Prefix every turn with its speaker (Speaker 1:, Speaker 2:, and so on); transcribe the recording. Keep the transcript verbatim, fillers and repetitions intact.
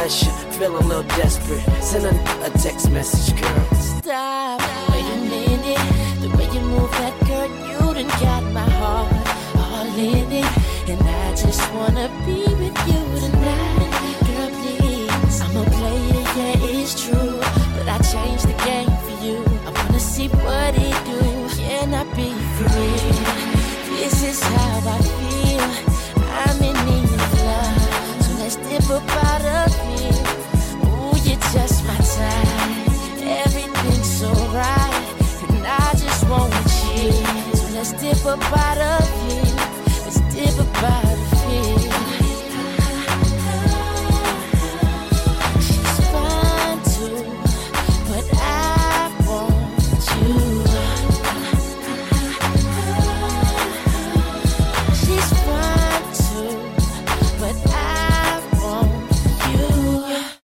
Speaker 1: bless you. Feel a little desperate. Send a, a text message, girl.
Speaker 2: Stop. Wait a minute. The way you move that girl, you done got my heart all in it. And I just wanna be with you tonight. Girl, please. I'm a player, yeah, it's true. But I changed the game for you. I wanna see what it do. Can I be free? This is how I feel. I'm in need of love. So let's dip up out of here. Ooh, you're just my type. Everything's so right. And I just want you. So let's dip up out of here.